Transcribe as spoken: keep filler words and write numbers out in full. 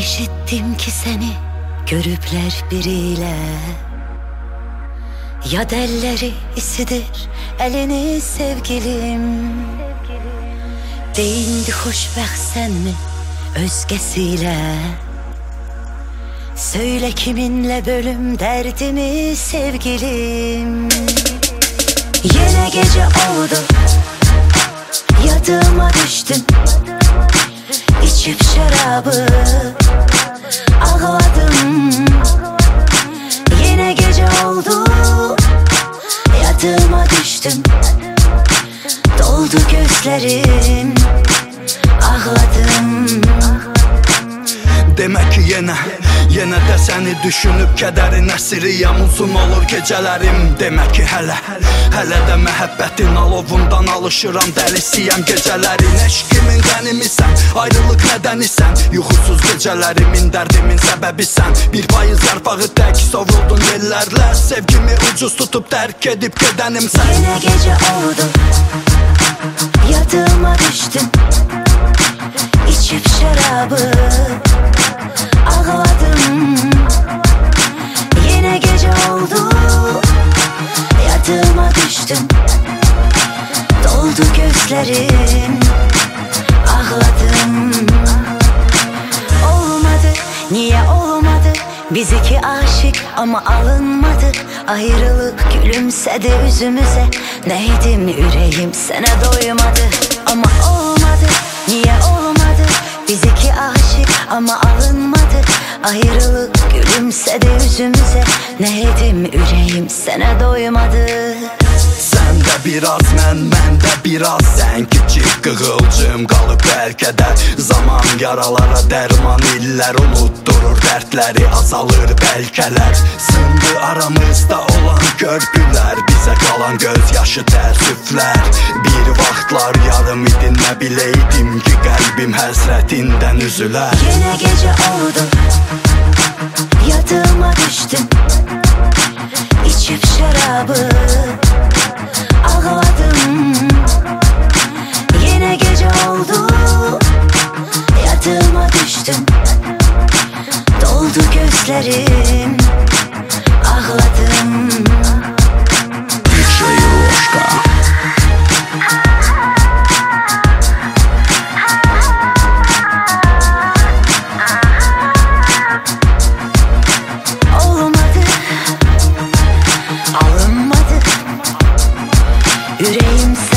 eşittim ki seni görüpler biriyle. Ya delleri isidir elini sevgilim. Deyindi xoşbəxt sen mi özgesiyle? Söyle kiminle bölüm derdimi sevgilim. Yine gece oldu, yatağıma düştün. İçip şarabı ağladım. Yine gece oldu, yatağıma düştüm. Doldu gözlerim, ağladım. Demek ki yenə, yenə də səni düşünüb kədərin əsiriyəm, uzun olur gecələrim. Demək ki hələ, hələ də məhəbbətin alovundan alışıram, dəlisiyəm gecələrin. Eşqimin qənimisən, ayrılıq nədənisən, yuxusuz gecələrimin dərdimin səbəbisən. Bir payız yarpağı tək sovuldun yellərlə, sevgimi ucuz tutub tərk edib gedənimsən. Yine gece oldu, yatağıma düştüm. İçip şarabı ağladım. Yine gece oldu, yatağıma düştüm. Doldu gözlerim, ağladım. Olmadı, niye olmadı? Biz iki aşık ama alınmadı. Ayrılık gülümsedi yüzümüze. Neydim yüreğim sana doymadı. Ama olmadı, niye olmadı? Biz iki aşık ama alınmadı. Ayrılık gülümsedi yüzümüze. Neydim yüreğim sana doymadı. Sən də biraz mən, mən də biraz sən. Kiçik qığılcım qalıb bəlkə də zaman yaralara dərman illər unutturur dərdləri, azalır bəlkələr. Sındı aramızda olan körpülər, bizə qalan göz yaşı təəssüflər. Bir vaxtlar yarım idin, nə biləydim ki qəlbim həsrətindən üzülər. Yine gece oldu, yatağıma düştüm. İçip şarabı ağladım. Yine gece oldu, yatağıma düştüm. Doldu gözlerim, ağladım. Olmadı, alınmadı. Yüreğim